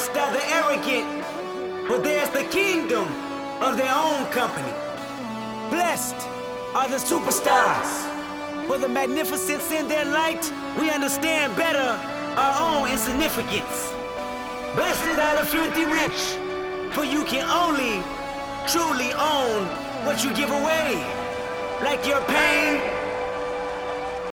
Blessed are the arrogant, for theirs the kingdom of their own company. Blessed are the superstars, for the magnificence in their light, we understand better our own insignificance. Blessed are the filthy rich, for you can only truly own what you give away, like your pain,